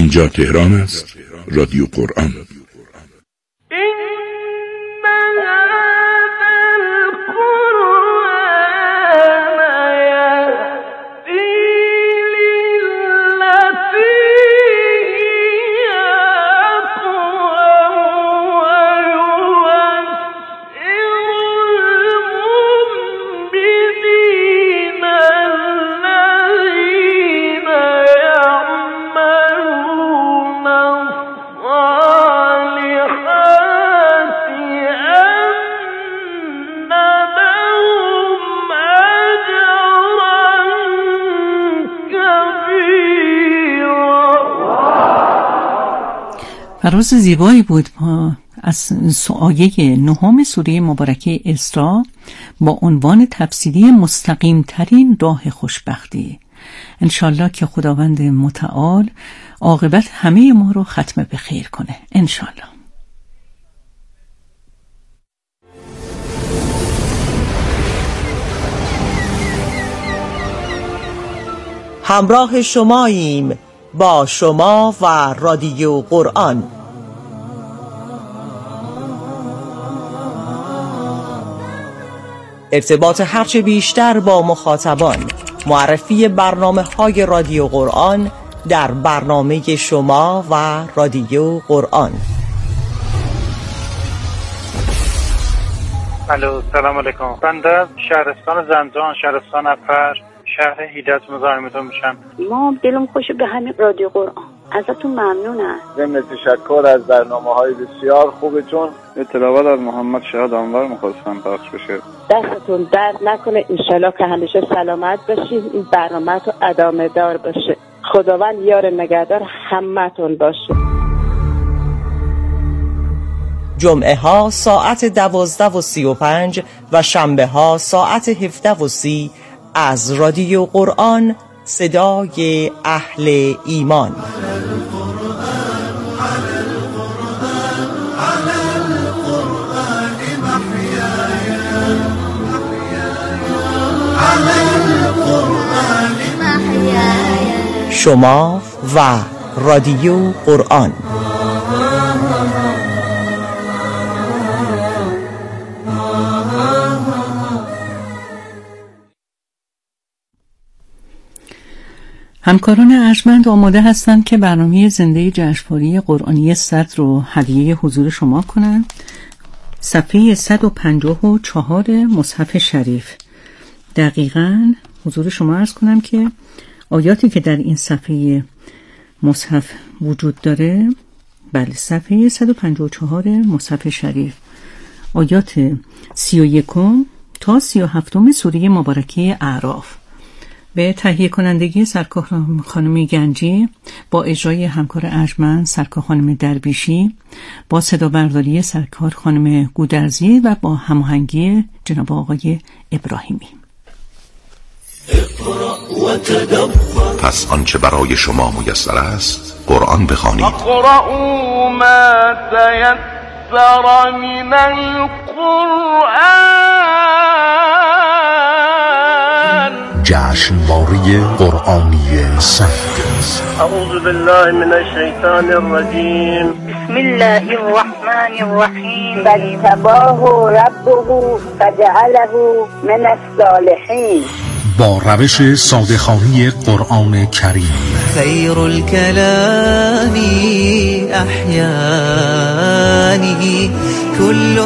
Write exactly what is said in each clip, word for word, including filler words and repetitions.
اینجا تهران است، رادیو قرآن. فراز زیبایی بود از آیه نهم سوره مبارکه اسراء با عنوان تفسیری مستقیم ترین راه خوشبختی. انشالله که خداوند متعال عاقبت همه ما رو ختم به خیر کنه، انشالله. همراه شماییم با شما و رادیو قرآن. ارتباط هرچه بیشتر با مخاطبان، معرفی برنامه های رادیو قرآن در برنامه شما و رادیو قرآن. الو، سلام علیکم. بنده شهرستان زنجان، شهرستان اپر، شهر هیدت مزاحمتون میشم. ما دلم خوش به همین رادیو قرآن، ازتون ممنونم. ضمن تشکر از برنامه‌های بسیار خوبتون. اطلاعات از محمد شهاد انور می‌خواستم پخش بشه. دستتون درد نکنه، انشالله که همیشه سلامت باشید، این برنامه تو ادامه دار باشه. خداوند یار نگهدار همتون باشه. جمعه ها ساعت دوازده و سی و پنج و شنبه ها ساعت هفده و سی از رادیو قرآن، صدای اهل ایمان. شما و رادیو قرآن. همکاران ارجمند آماده هستند که برنامه زنده جشنواره قرآنی صدر رو هدیه حضور شما کنند. صفحه صد و پنجاه و چهار مصحف شریف. دقیقاً حضور شما عرض کنم که آیاتی که در این صفحه مصحف وجود داره، بله، صفحه صد و پنجاه و چهار مصحف شریف، آیات سی و یکم تا سی و هفتم سوره مبارکه اعراف. به تهیه کنندگی سرکار خانم گنجی با اجرای همکار ارجمند سرکار خانم دربیشی، با صدا برداری سرکار خانم گودرزی و با هماهنگی جناب آقای ابراهیمی. پس آنچه برای شما میسر است قرآن بخوانید. اقرأوا ما تیسر من القرآن. جشنواره قرآنی صدر. اعوذ بالله من الشیطان الرجیم. بسم الله الرحمن الرحیم. فاجتباه ربه فجعله من الصالحین. با روش ساده‌خوانی قرآن کریم. خیر الکلام احیانی کل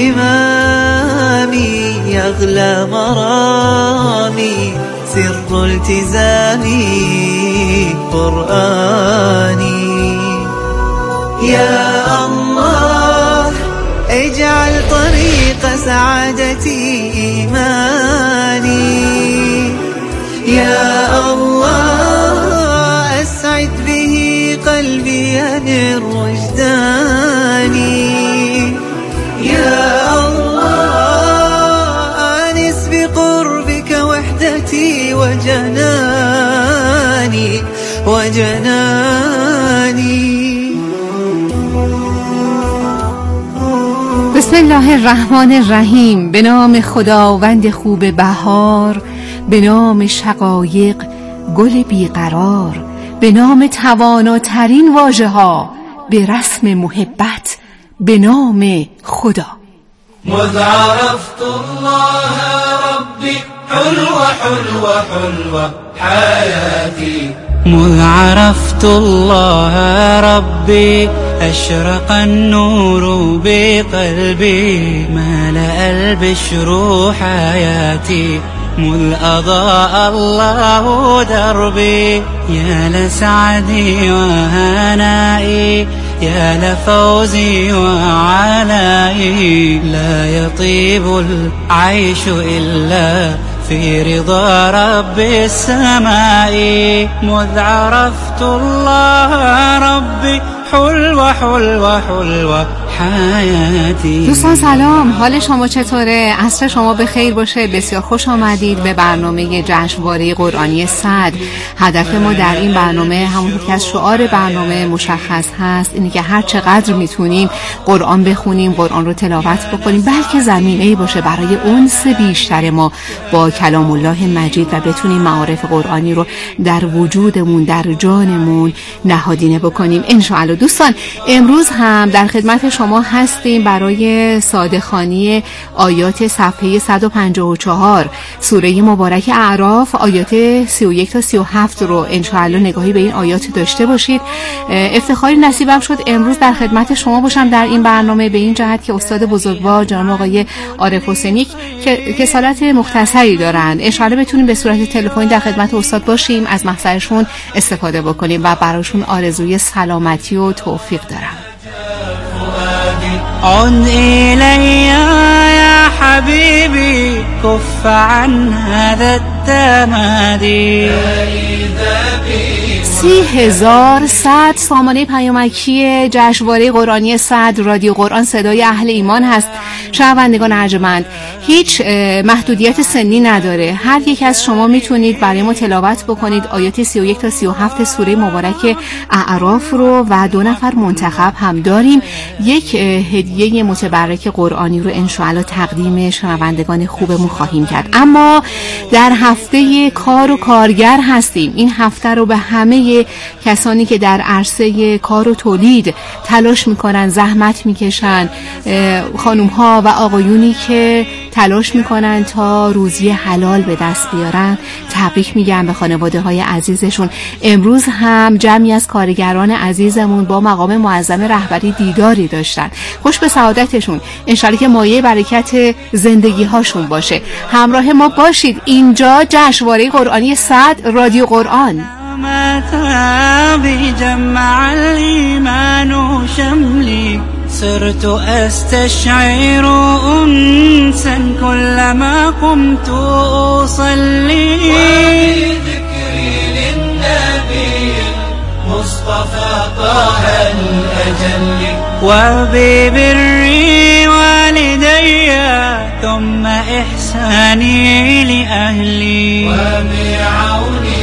اهتمامی یغلی مرامی سر التزامی قرآنی. یا الله اجعل طریق سعادتی ایمانی. یا الله اسعد به قلبی الرجدانی. یا الله انس بقربك وحدتی و جنانی و جنانی. بسم الله الرحمن الرحیم. به نام خداوند خوب بهار، به نام شقایق گل بیقرار، به نام تواناترین واژه ها، به رسم محبت، به نام خدا. مذ عرفت الله ربي حلوة حلوة حلوة حياتي، مذ عرفت الله ربي أشرق النور بقلبي، ملأ البشر حياتي، مذ أضاء الله دربي، يا لسعدي وهنائي، يا لفوزي وعلائي، لا يطيب العيش إلا في رضا رب السماء، مذ عرفت الله ربي حلوة حلوة حلوة حياتي. دوستان سلام، حال شما چطوره؟ عصر شما به خیر باشه. بسیار خوش آمدید به برنامه جشنواره قرآنی صدر. هدف ما در این برنامه، همونطور که از شعار برنامه مشخص هست، اینه که هر چقدر میتونیم قرآن بخونیم، قرآن رو تلاوت بکنیم، بلکه زمینه‌ای باشه برای انس بیشتر ما با کلام الله مجید و بتونیم معارف قرآنی رو در وجودمون، در جانمون نهادینه بکنیم ان شاء الله. دوستان امروز هم در خدمت شما هستیم برای ساده‌خوانی آیات صفحه صد و پنجاه و چهار سوره مبارک اعراف، آیات سی و یک تا سی و هفت رو ان شاء الله نگاهی به این آیات داشته باشید. افتخاری نصیبم شد امروز در خدمت شما باشم در این برنامه، به این جهت که استاد بزرگوار جناب آقای عارف حسینی که کسالت مختصری دارن، ان شاء الله بتونیم به صورت تلفنی در خدمت استاد باشیم، از محضرشون استفاده بکنیم و براشون آرزوی سلامتی و توفیق دارم. عد إلي يا حبيبي كف عن هذا التمادي. سی هزار صد سامانه پیامکی جشنواره قرآنی صدر رادیو قرآن صدای اهل ایمان هست. شنوندگان ارجمند، هیچ محدودیت سنی نداره. هر یک از شما میتونید برای ما تلاوت بکنید آیات سی و یک تا سی و هفت سوره مبارک اعراف رو و دو نفر منتخب هم داریم. یک هدیه متبرک قرآنی رو انشاءالله تقدیم شنوندگان خوبمون خواهیم کرد. اما در هفته کار و کارگر هستیم. این هفته رو به همه کسانی که در عرصه کار و تولید تلاش میکنن، زحمت میکشن، خانوم ها و آقایونی که تلاش میکنن تا روزی حلال به دست بیارن، تبریک میگم به خانواده های عزیزشون. امروز هم جمعی از کارگران عزیزمون با مقام معظم رهبری دیداری داشتن. خوش به سعادتشون، انشالله که مایه برکت زندگی هاشون باشه. همراه ما باشید. اینجا جشنواره قرآنی صدر رادیو قرآن. بجمع الإيمان شملي صرت أستشعر أنسا كلما قمت أصلي وبذكري للنبي المصطفى طه الأجل وببري والدي ثم إحساني لأهلي وبعوني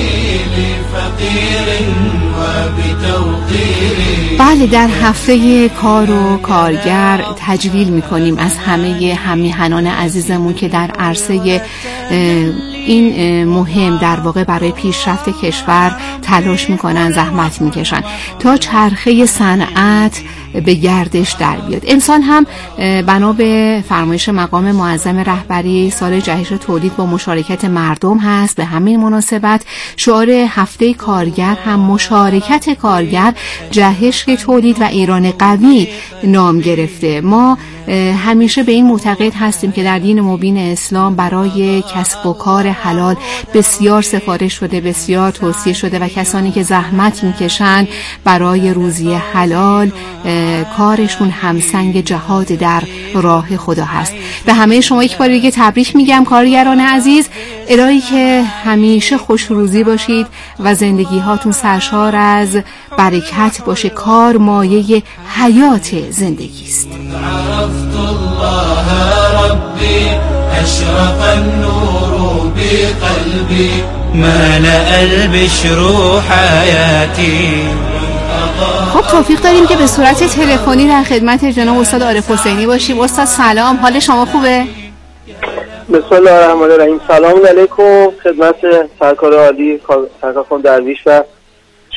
بله، در هفته کار و کارگر تجلیل میکنیم از همه همیهنان عزیزمون که در عرصه این مهم در واقع برای پیشرفت کشور تلاش میکنن، زحمت میکشن تا چرخه صنعت به گردش در بیاد. انسان هم بنا به فرمایش مقام معظم رهبری سال جهش تولید با مشارکت مردم هست. به همین مناسبت شعار هفته کارگر هم مشارکت کارگر، جهش تولید و ایران قوی نام گرفته. ما همیشه به این معتقد هستیم که در دین مبین اسلام برای کسب و کار حلال بسیار سفارش شده، بسیار توصیه شده و کسانی که زحمت میکشن برای روزی حلال کارشون همسنگ جهاد در راه خدا هست. به همه شما یک بار دیگه تبریک میگم کارگران عزیز. الهی که همیشه خوش روزی باشید و زندگی هاتون سرشار از برکت باشه. کار مایه حیات زندگی است. عرفت الله ربي أشرق النور بقلبي ملأ البشر حياتي. خب توفیق داریم که به صورت تلفنی در خدمت جناب استاد عارف حسینی باشیم. استاد سلام، حال شما خوبه؟ بسم الله الرحمن الرحیم. سلام علیکم خدمت سرکار عالی سرکار خانم درویش و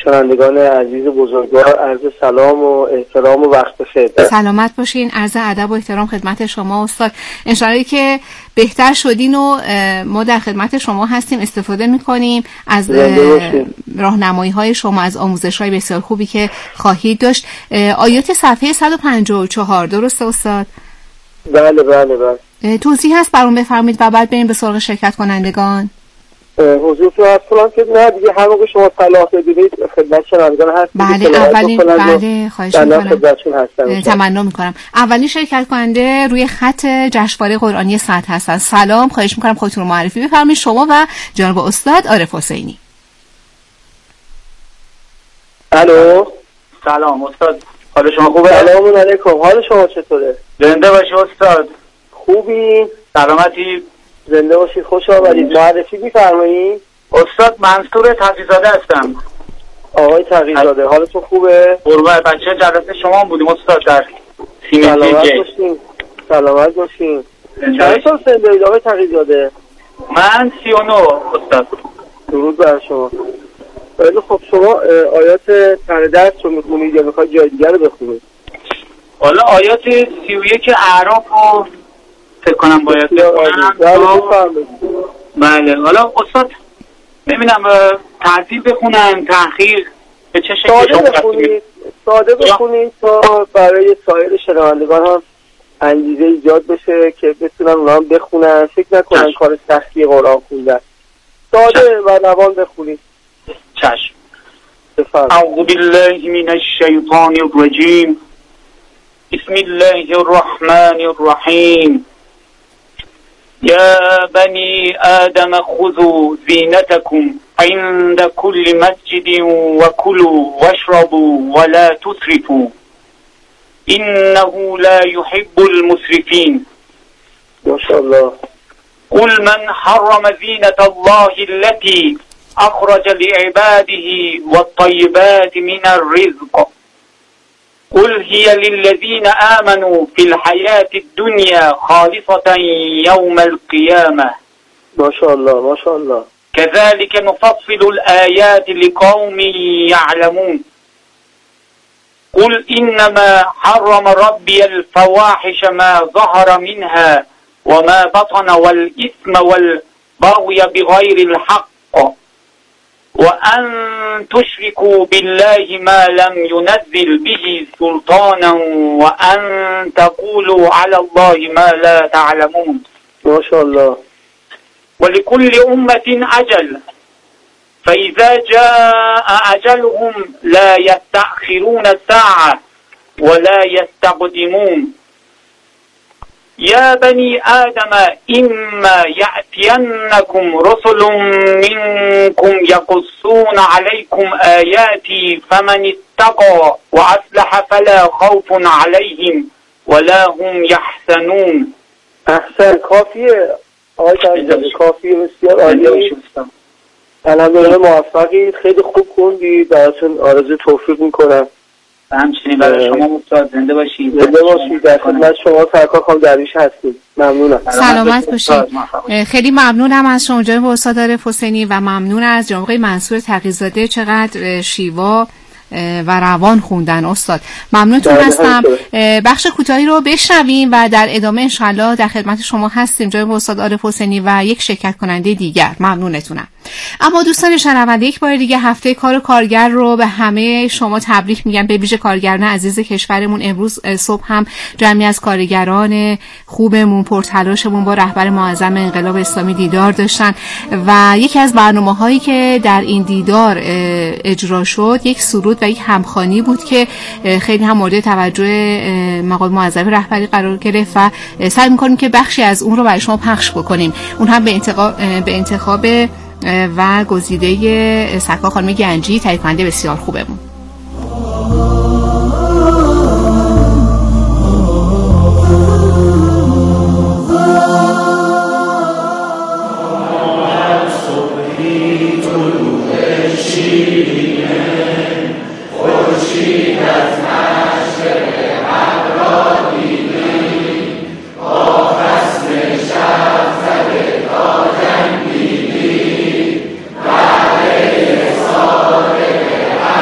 شنوندگان عزیز بزرگوار عرض سلام و احترام و وقت بخیر. سلامت باشین. عرض ادب و احترام خدمت شما استاد. انشالله که بهتر شدین و ما در خدمت شما هستیم، استفاده میکنیم از راهنمایی های شما، از آموزش های بسیار خوبی که خواهید داشت. آیات صفحه صد و پنجاه و چهار درسته استاد؟ بله بله بله. توضیح هست برام بفرمایید و بعد بریم به سراغ شرکت کنندگان. حضور تو هست کنم که نه دیگه هر موقع شما صلاح بدید خدمت شنوندگان هست. بله اولین بله خواهش میکنم، تمنا میکنم. اولین شرکت کننده روی خط جشنواره قرآنی صد هستن. سلام، خواهش میکنم خودتون رو معرفی بفرمایید شما و جناب استاد عارف حسینی. الو سلام استاد، حال شما خوبه؟ سلام علیکم، حال شما چطوره؟ زنده باشی استاد. خوبی؟ سلامتی؟ زنده باشید، خوش آمدید. معرفی می‌فرمایید؟ استاد منصور تقی‌زاده هستم. آقای تقی‌زاده حالتون خوبه؟ قربان بچه جلسه شما بودیم استاد در سیمتی. سلامت باشین. سلامت باشین. چند سال سن دارید آقای تقی‌زاده؟ من سی و نه استاد. درود بر شما. خیلی خب، شما آیات تن درس رو می‌خونید یا می‌خواید جای دیگر رو بخونید؟ والا آیات سی و یک اعراف رو فکر کنم باید بخونم. بله حالا استاد نمیدونم ترتیب بخونم تأخیر به چه شکلی؟ ساده بخونید، ساده بخونید تا برای سایر شنوندگان هم انگیزه ایجاد بشه که بتونن اونا هم بخونن، فکر نکنن کار سختی قرآن خوندن. ساده و روان بخونید. چشم. اعوذ بالله من الشیطان الرجیم. بسم الله الرحمن الرحیم. يا بني آدم خذوا زينتكم عند كل مسجد وكلوا واشربوا ولا تسرفوا إنه لا يحب المسرفين. ما شاء الله. قل من حرم زينة الله التي أخرج لعباده والطيبات من الرزق قل هي للذين آمنوا في الحياة الدنيا خالصة يوم القيامة. ما شاء الله ما شاء الله. كذلك نفصل الآيات لقوم يعلمون. قل إنما حرم ربي الفواحش ما ظهر منها وما بطن والإثم والبغي بغير الحق وأن تشركوا بالله ما لم ينزل به سلطانا وأن تقولوا على الله ما لا تعلمون. ما شاء الله. ولكل أمة أجل فإذا جاء أجلهم لا يستأخرون ساعة ولا يستقدمون. يا بني آدم إما يأتينكم رسل منكم يقصون عليكم آياتي فمن اتقى وأصلح فلا خوف عليهم ولا هم يحزنون. احسن، کافیه آقای تقی‌زاده، کافیه، بسیار عالی. الحمدلله موفقید، خیلی خوب خوندید، براتون آرزوی توفیق میکنم. همچنین برای شما استاد. زنده باشید. زنده باشید. در خدمت شما سرکار خانم درویش هستید. ممنونم. سلامت باشید. خیلی ممنونم از شما جناب استاد عارف حسینی و ممنون از جناب آقای منصور تقی‌زاده. چقدر شیوا و روان خوندن استاد. ممنونتون هستم. بخش کوتاهی رو بشنویم و در ادامه انشالله در خدمت شما هستیم جناب استاد عارف حسینی و یک شرکت کننده دیگر. ممنونتونم. اما دوستان شنونده یک بار دیگه هفته کار و کارگر رو به همه شما تبریک میگم، به ویژه کارگران عزیز کشورمون. امروز صبح هم جمعی از کارگران خوبمون پرتلاشمون با رهبر معظم انقلاب اسلامی دیدار داشتن و یکی از برنامه‌هایی که در این دیدار اجرا شد یک سرود و یک همخوانی بود که خیلی هم مورد توجه مقام معظم رهبری قرار گرفت و سعی می‌کنیم که بخشی از اون رو برای شما پخش بکنیم. اون هم به انتخاب به انتخاب و گزیده سرکار خانم گنجی، تهیه کننده بسیار خوبمون. بعد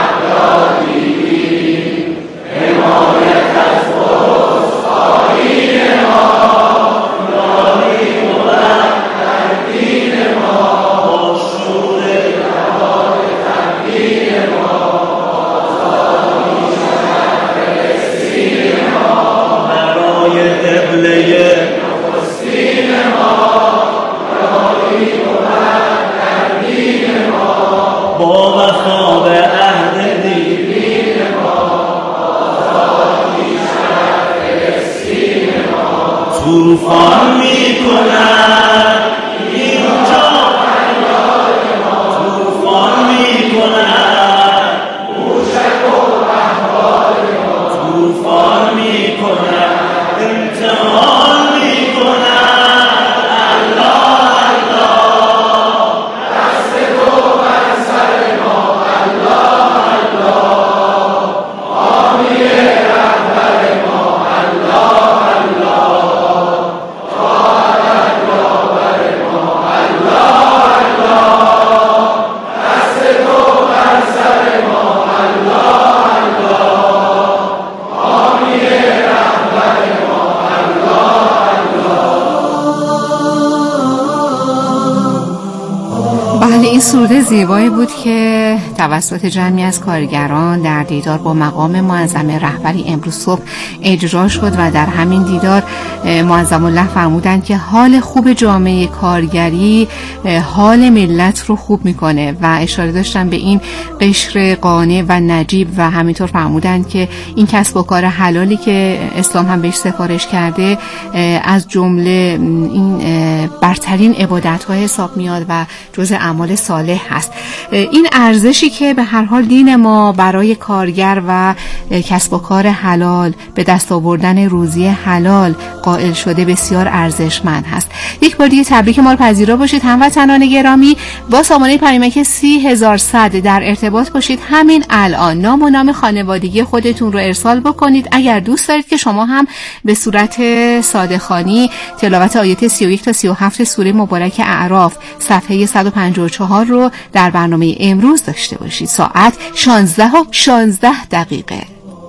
این سروده زیبایی بود که توسط جمعی از کارگران در دیدار با مقام معظم رهبری امروز صبح اجرا شد و در همین دیدار معظم الله فرمودند که حال خوب جامعه کارگری حال ملت رو خوب میکنه و اشاره داشتن به این قشر قانع و نجیب و همینطور فرمودند که این کسب و کار حلالی که اسلام هم بهش سفارش کرده از جمله این برترین عبادت‌ها حساب میاد و جزء اعمال صالح هست. این ارزشی که به هر حال دین ما برای کارگر و کسب و کار حلال به دست آوردن روزی حلال قائل شده بسیار ارزشمند هست. یک بار دیگه تبریک ما رو پذیرا باشید هموطنان گرامی. با سامانه پیامک سی هزار و صد در ارتباط باشید. همین الان نام و نام خانوادگی خودتون رو ارسال بکنید اگر دوست دارید که شما هم به صورت ساده‌خوانی تلاوت آیات سی و یک تا سی و هفت سوره مبارک اعراف صفحه صد و پنجاه و چهار رو در برنامه امروز داشته باشید. ساعت شانزده و شانزده دقیقه.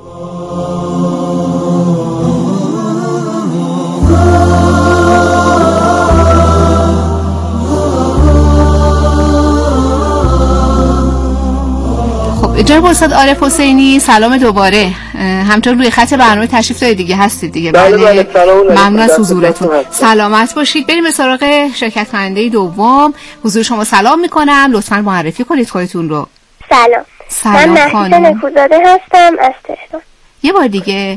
جناب استاد عارف حسینی سلام دوباره. همطور روی خط برنامه تشریف دارید دیگه هستید دیگه. بله بله سلام. ممنون از حضورتون. سلامت باشید. بریم به سراغ شرکت کننده دوم. حضور شما سلام میکنم. لطفاً معرفی کنید خودتون رو. سلام. سلام من مهدیس نکوزاده هستم از تهران. یه بار دیگه.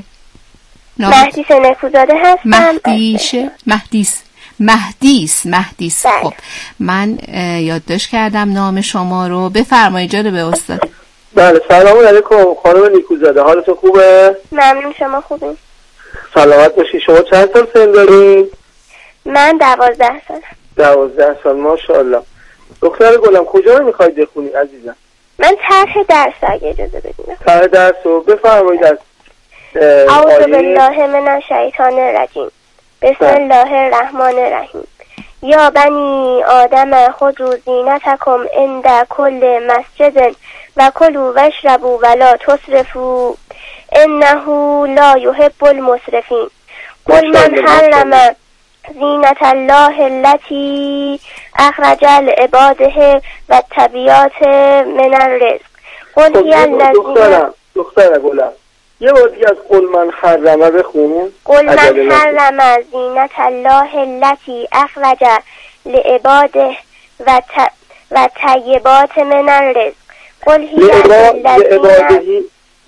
مهدیس نکوزاده هستم. مهدیس مهدیس مهدیس مهدیس خب من یادداشت کردم نام شما رو. بفرمایید جناب استاد. بله سلام علیکم خانم نیکوزاده، حالتون خوبه؟ ممنون، شما خوبین؟ سلامت باشی. شما چند سال سن دارین؟ من دوازده سال. دوازده سال ماشاءالله. دختر گلم کجا رو میخواید بخونی عزیزم؟ من طرح درس اگه اجازه بدین. طرح درس رو بفرمایید. از اعوذ بالله من الشیطان الرجیم بسم الله الرحمن الرحیم یا بنی آدم خذوا زینتکم عند کل مسجد و کلوا واشربوا ولا تسرفوا انه لا يحب المسرفین. قل من حرم زینت الله التي اخرج لعباده و الطیبات من الرزق. قل هی الذین دختر گلم یه بار دیگه از قل من حرمه بخونیم. قل من حرم زینت الله التي اخرج لعباده و و طیبات من الرزق. قل هی الذین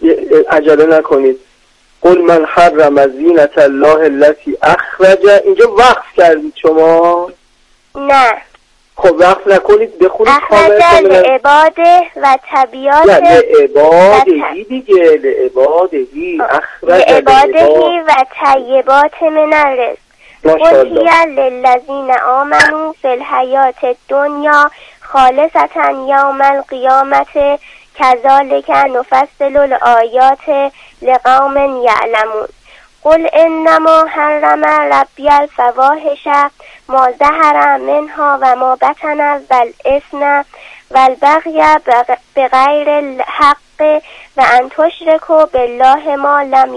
عجله نکنید. قل من حرم زینت الله التي اخرج. اینجا وقف کردید شما؟ نه خب وقف نکنید بخونید. اخرج لعباده و طیبات. نه لعبادهی دیگه. لعبادهی اخرج لعبادهی و طیبات من الرزق. قل هی للذین آمنوا فی الحیات الدنیا خالصة یوم القیامة کذالک نفصل الآیات لقوم یعلمون. قل انما حرم ربی الفواحش ما ظهر منها و ما بطن والاثم والبغی بغیر الحق و ان تشرکوا بالله ما لم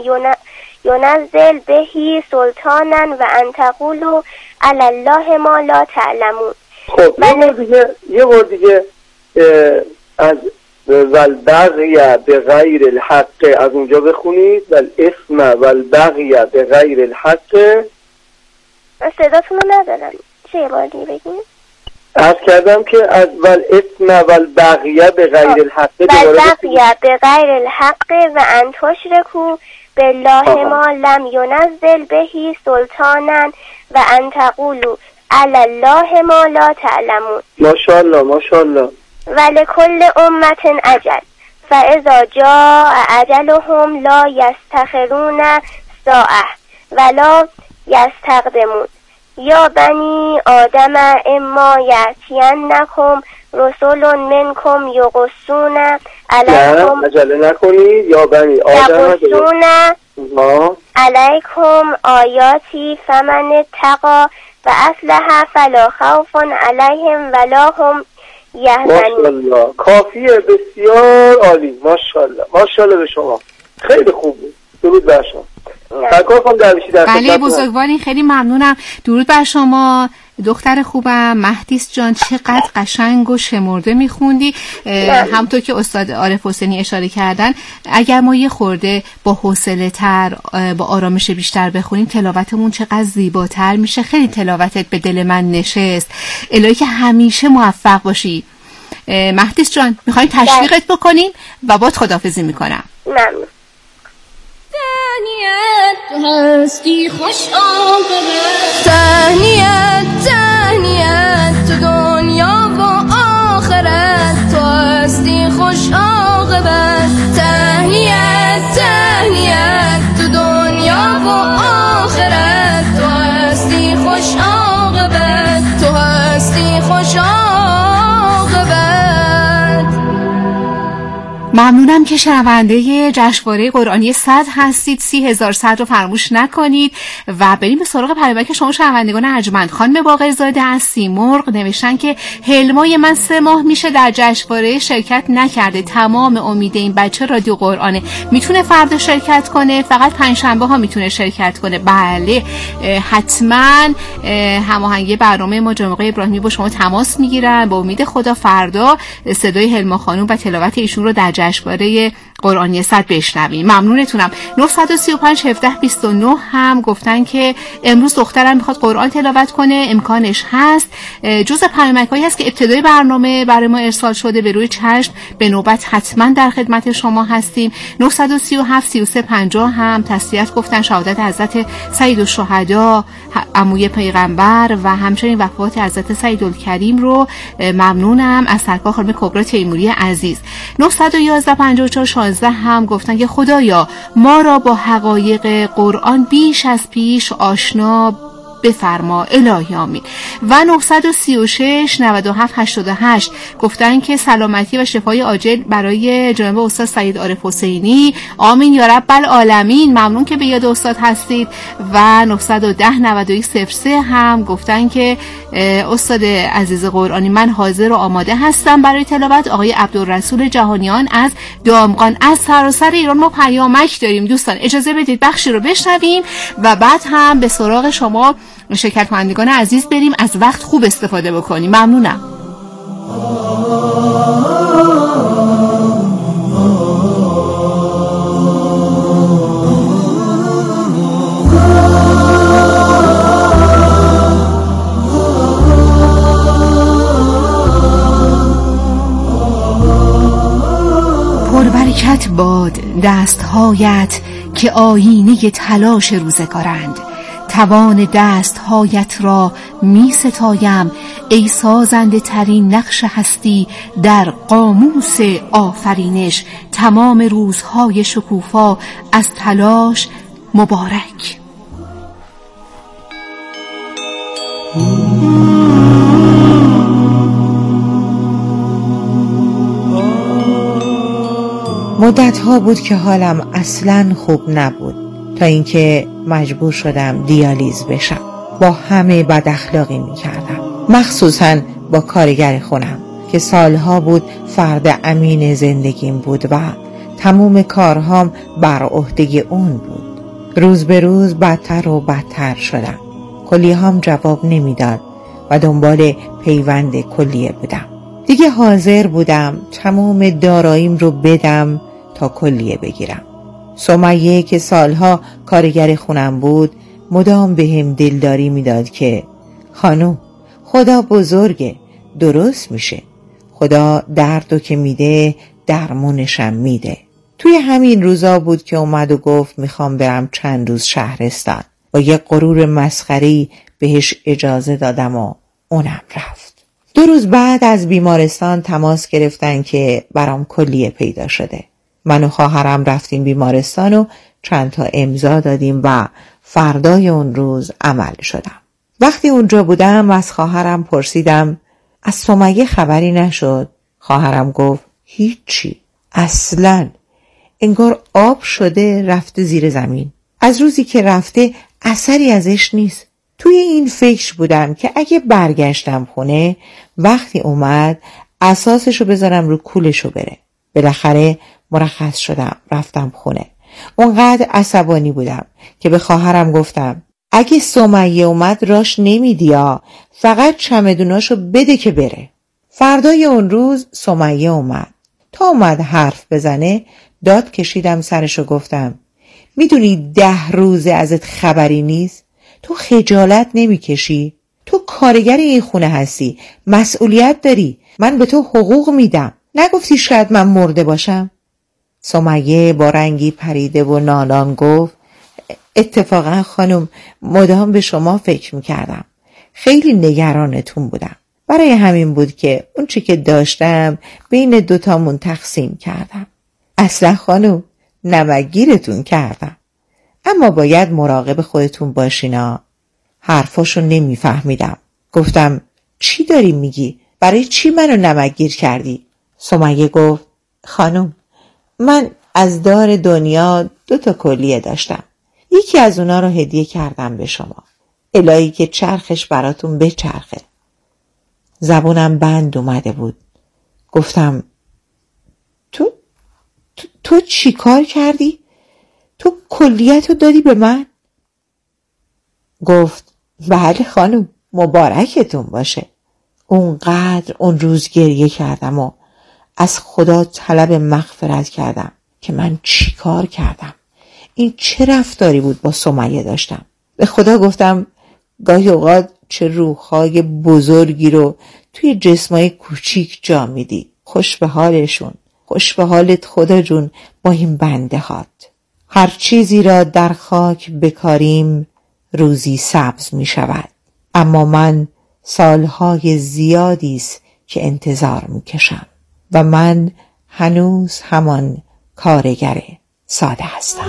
ینزل به سلطانا و ان تقولوا علی الله ما لا تعلمون. خب یه بار دیگه یه بار دیگه از والبغی بغیر الحق از اونجا بخونید. والاثم والبغی بغیر الحق. صداتون رو ندارم، چه یه بار دیگه بگید؟ عرض کردم که از والاثم والبغی بغیر الحق. والبغی بغیر الحق و ان تشرکوا بالله ما لم ینزل به سلطانا و ان تقولوا علی الله ما لا تعلمون. ماشاءالله ماشاءالله. ولکل امت اجل فاذا جاء اجلهم لا یستخرون ساعه ولا یستقدمون. یا بنی آدم اما یأتینکم رسول منکم یقصون علیکم. عجله نکنید. یا بنی آدم یقصون علیکم آیاتی فمن اتقی و اصلح فلا خوف علیهم ولا هم ماشاءالله. کافیه، بسیار عالی. ماشاءالله ماشاءالله به شما. خیلی خوب بود. درود بر شما. تشکر کنم درویشی در بله بزرگوارین، خیلی ممنونم. درود بر شما دختر خوبم. مهدیس جان چقدر قشنگ و شمرده میخوندی. همونطور که استاد عارف حسینی اشاره کردن، اگر ما یه خورده با حوصله تر، با آرامش بیشتر بخونیم، تلاوتمون چقدر زیباتر میشه. خیلی تلاوتت به دل من نشست. الهی که همیشه موفق باشی. مهدیس جان میخوایم تشویقت بکنیم و باید خداحافظی میکنم. ممنون. تهنیت تو هستی خوش عاقبت، تهنیت تهنیت تو دنیا و آخرت، تو هستی خوش عاقبت، تهنیت تهنیت تو دنیا و آخرت، تو هستی خوش عاقبت، تو هستی خوش عاقبت. ممنونم که شنونده جشنواره قرآنی صد هستید. سی هزار صد رو فراموش نکنید و بریم به سراغ پیامک که شما شنوندگان ارجمند. خانم باقرزاده از سیمرغ نوشتن که حلمای من سه ماه میشه در جشنواره شرکت نکرده. تمام امید این بچه رادیو قرآنه. میتونه فردا شرکت کنه، فقط پنجشنبه ها میتونه شرکت کنه. بله حتما هماهنگی برنامه ما جناب آقای ابراهیمی با شما تماس میگیرن. با امید خدا فردا صدای حلما خانم و تلاوت ایشون رو در جشنواره قرآنی صد بشنویم. ممنونتونم. نه سه پنج یک هفت دو نه هم گفتن که امروز دخترم میخواد قرآن تلاوت کنه، امکانش هست. جز پیامک‌هایی هست که ابتدای برنامه برای ما ارسال شده. به روی چشم به نوبت حتما در خدمت شما هستیم. نه سه هفت سه سه پنجاه هم تسلیت گفتن، شهادت حضرت سید الشهدا عموی پیغمبر و همچنین وفات حضرت سید الکریم رو ممنونم از سرکار خانم کبرا تیموری عزیز. نه یک یک پنج چهار شانزده هم گفتن که خدایا ما را با حقایق قرآن بیش از پیش آشنا بفرما الهی آمین. و نه سه شش نود و هفت هشتاد و هشت گفتن که سلامتی و شفای عاجل برای جناب استاد سید عارف حسینی، آمین یا رب العالمین. ممنون که به یاد استاد هستید. و نه یک صفر نود و یک صفر سه هم گفتن که استاد عزیز قرآنی من حاضر و آماده هستم برای تلاوت. آقای عبدالرسول جهانیان از دامغان. از سراسر ایران ما پیامک داریم دوستان، اجازه بدید بخشی رو بشنویم و بعد هم به سراغ شما شرکت کنندگان عزیز بریم. از وقت خوب استفاده بکنیم. ممنونم. پربرکت باد دستهایت که آینه تلاش روزگارند. توان دستهایت را می ستایم ای سازنده ترین نقش هستی در قاموس آفرینش. تمام روزهای شکوفا از تلاش مبارک. مدت ها بود که حالم اصلاً خوب نبود تا اینکه مجبور شدم دیالیز بشم. با همه بد اخلاقی می کردم، مخصوصاً با کارگر خونم که سالها بود فرد امین زندگیم بود و تمام کارهام بر عهده اون بود. روز به روز بدتر و بدتر شدم. کلیه‌هام جواب نمیداد و دنبال پیوند کلیه بودم. دیگه حاضر بودم تمام داراییم رو بدم تا کلیه بگیرم. سمیه که سالها کارگر خونم بود مدام به هم دلداری میداد که خانم خدا بزرگه، درست میشه. خدا دردو که میده درمونشم میده. توی همین روزا بود که اومد و گفت میخوام برم چند روز شهرستان. با یه غرور مسخری بهش اجازه دادم و اونم رفت. دو روز بعد از بیمارستان تماس گرفتن که برام کلیه پیدا شده. من و خواهرم رفتیم بیمارستان و چند تا امضا دادیم و فردای اون روز عمل شدم. وقتی اونجا بودم از خواهرم پرسیدم از سمیه خبری نشد؟ خواهرم گفت هیچی، اصلاً انگار آب شده رفته زیر زمین. از روزی که رفته اثری ازش نیست. توی این فکر بودم که اگه برگشتم خونه وقتی اومد اساسشو بذارم رو کولشو بره. بالاخره مرخص شدم، رفتم خونه. اونقدر عصبانی بودم که به خواهرم گفتم اگه سمیه اومد راش نمیدیا، فقط چمدوناشو بده که بره. فردای اون روز سمیه اومد. تا اومد حرف بزنه داد کشیدم سرشو گفتم میدونی ده روزه ازت خبری نیست؟ تو خجالت نمیکشی؟ تو کارگر این خونه هستی، مسئولیت داری، من به تو حقوق میدم، نگفتی شاید من مرده باشم؟ سمیه با رنگی پریده و نالان گفت اتفاقا خانم مدام به شما فکر میکردم، خیلی نگرانتون بودم، برای همین بود که اون چی که داشتم بین دوتامون تقسیم کردم. اصلا خانم نمکگیرتون کردم، اما باید مراقب خودتون باشینا. حرفاشو نمیفهمیدم. گفتم چی داری میگی؟ برای چی منو نمکگیر کردی؟ سمیه گفت خانم من از دار دنیا دو تا کلیه داشتم، یکی از اونا رو هدیه کردم به شما، الهی که چرخش براتون بچرخه. زبونم بند اومده بود. گفتم تو تو, تو چی کار کردی؟ تو کلیتو دادی به من؟ گفت بله خانم مبارکتون باشه. اونقدر اون روز گریه کردم و از خدا طلب مغفرت کردم که من چی کار کردم، این چه رفتاری بود با سمیه داشتم. به خدا گفتم گاهی اوقات چه روح‌های بزرگی رو توی جسمای کوچیک جا میدی. خوش به حالشون، خوش به حالت خدا جون با این بنده هات. هر چیزی را در خاک بکاریم روزی سبز می شود، اما من سالهای زیادیست که انتظار می کشم و من هنوز همان کارگر ساده هستم.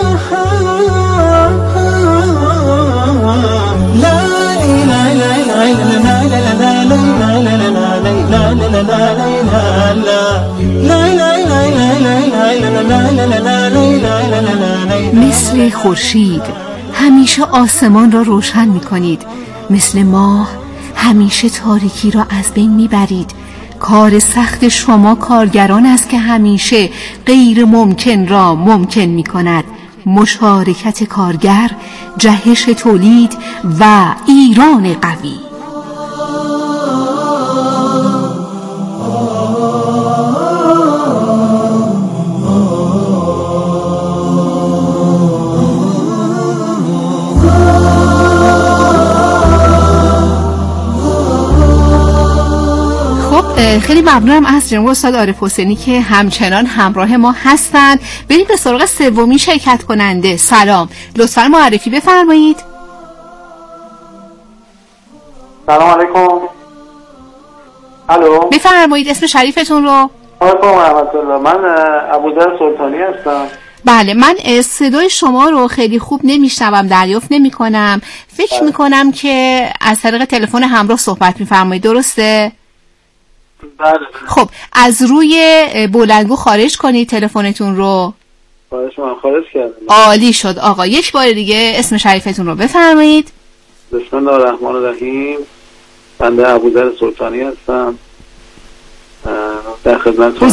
مثل خورشید همیشه آسمان را روشن می کنید، مثل ماه همیشه تاریکی را از بین می برید. کار سخت شما کارگران است که همیشه غیر ممکن را ممکن می کند. مشارکت کارگر، جهش تولید و ایران قوی. خیلی ممنونم از جناب استاد عارف حسینی که همچنان همراه ما هستند. بریم به سراغ سومین شرکت کننده. سلام، لطفاً معرفی بفرمایید. سلام علیکم. الو، بفرمایید اسم شریفتون رو. علیکم رحمت الله. من ابوذر سلطانی هستم. بله، من صدای شما رو خیلی خوب نمیشنوم، دریافت نمی‌کنم. فکر می‌کنم که از طریق تلفن همراه صحبت می‌فرمایید، درسته؟ بله. خب از روی بلندگو خارج کنید تلفنتون رو. خواهش من خارج کردم. عالی شد آقا. یک بار دیگه اسم شریفتون رو بفرمایید. بسم الله الرحمن الرحیم. بنده ابوذر سلطانی هستم. در خدمتتون.